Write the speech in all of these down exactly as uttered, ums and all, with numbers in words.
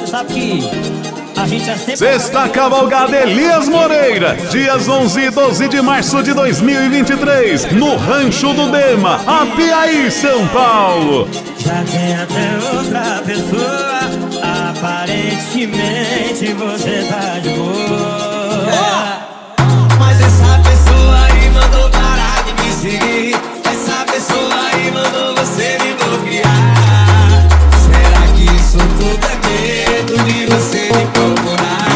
Você sabe que a gente é sempre... Sexta Cavalgada Elias Moreira, dias onze e doze de março de dois mil e vinte e três, no Rancho do Dema, Apiaí, São Paulo. Já tem até outra pessoa, aparentemente você tá de boa. Mas essa pessoa aí mandou parar de me seguir. Essa pessoa aí mandou você me bloquear. Será que isso tudo é medo de você me procurar?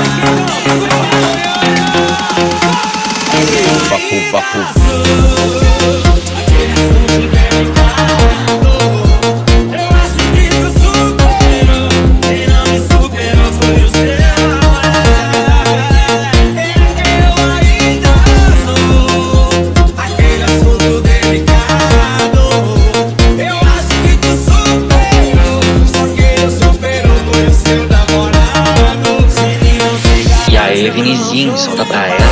Papo, papo. Vinizinho, solta pra ela.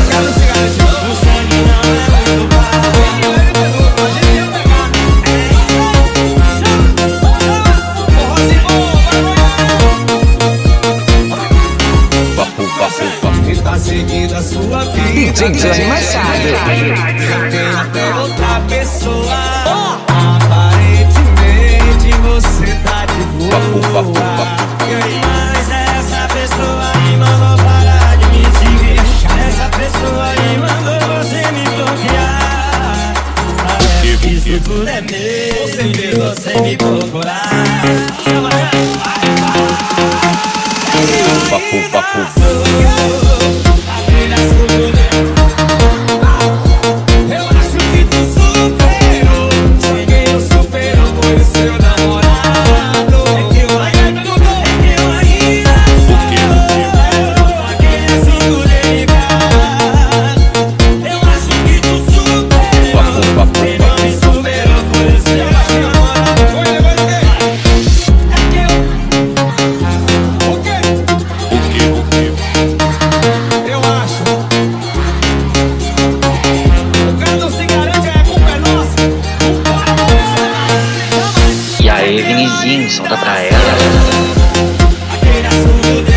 Papo, papo, papo. E tá seguindo a sua vida. D J Johnny Machado. Já tem até outra pessoa. Aparentemente você tá de boa. Papo, papo, papo. Mas essa pessoa aí mandou parar de me seguir. Essa pessoa aí mandou você me bloquear. Parece que isso tudo é medo de você me procurar. Papo, papo. Eu acho que tu superou. Ninguém superou, foi o seu namorado. É que eu ainda não tô, é que eu ainda sou aquele assunto delicado. Eu acho que tu superou. Quem não me superou foi o seu namorado. É que eu... O quê? O que, o que? Eu acho. O cara não se garante, a culpa é nossa. E aí, Vinizinho, solta pra ela. Aquele assunto